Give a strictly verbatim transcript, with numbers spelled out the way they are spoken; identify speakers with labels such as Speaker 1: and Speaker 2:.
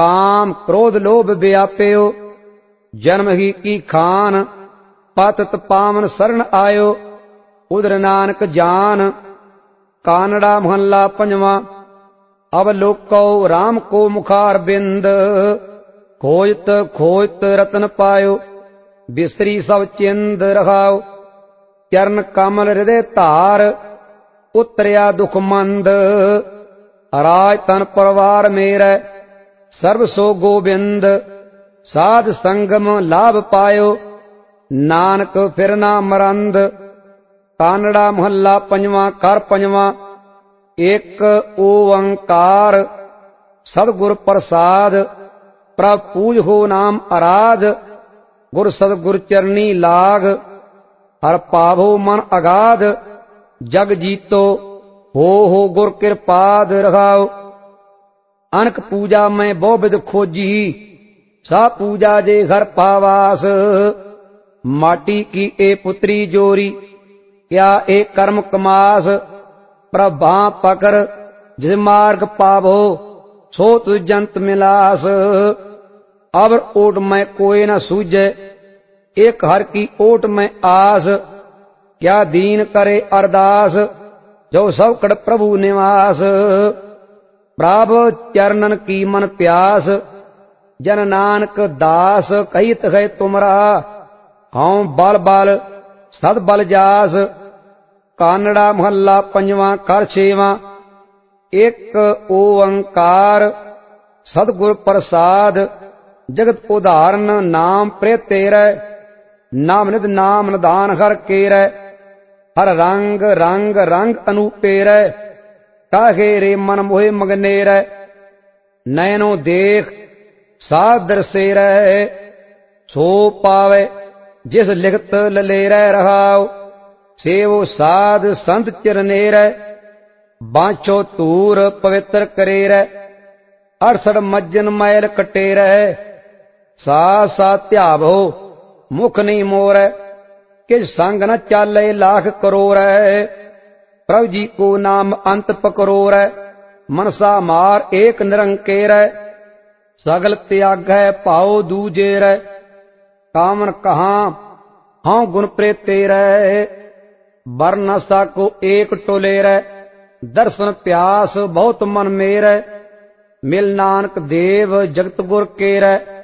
Speaker 1: काम क्रोध लोभ व्याप्यो, जन्म ही की खान, पतित पावन शरण आयो, उधर नानक जान। कानड़ा महला पंजवा। अब लोको राम को मुखार बिंद, खोजत खोजत रतन पायो, बिसरी सब चिंद रखाओ। चरण कमल हृदय धार, उतरिया दुख मंद, राज तन परिवार मेरे, सर्व सो गोबिंद। साध संगम लाभ पायो, नानक फिर ना मरंद। कानड़ा महला पंजवा कर पंजवा। एक ओंकार सदगुर प्रसाद, प्रभ पूज हो नाम आराध। गुर सदगुर चरनी लाग, हर पावो मन अगाध। जग जीतो हो हो गुर कृपाद रखाओ। अनक पूजा में बहु विध खोजी, सा पूजा जे घर पावास। माटी की ए पुत्री जोरी, क्या ए कर्म कमास। प्रभा पकर जिस मार्ग पावो, सो तु जंत मिलास। अब ओट में कोई न सूझे, एक हर की ओट में आस। क्या दीन करे अरदास, जो सब कड़ प्रभु निवास। प्रभ चरणन की मन प्यास, जन नानक दास। कहित है तुमरा, हऊँ बल बल सद बल जास। कानड़ा महला पंजवा कर छेवा। एक ओंकार सदगुर प्रसाद, जगत उदाहरण नाम प्रे तेरे। नाम निध नाम निदान हर केरे, हर रंग रंग रंग अनुपेरे। काहे रे मन मोहे मगनेरे, नयनो देख सादर से रहे। सो पावे जिस लिखत ललेरे रहाओ, सेवो साध संत चिरनेरे। बांछो तूर पवित्र करेरे, अड़सठ मज्जन मैल कटेरे। सा सा त्याभो मुख नहीं मोरे, किस संग न चाले लाख करोरे। प्रभु जी को नाम अंत पकरोरे, मनसा मार एक निरंकेर। सगल त्याग है पाओ दूजेर, कामन कहाँ हाँ गुण प्रेतेर। बरनसा को एक टोलेर, दर्शन प्यास बहुत मन मेर। मिल नानक देव जगत गुर केर,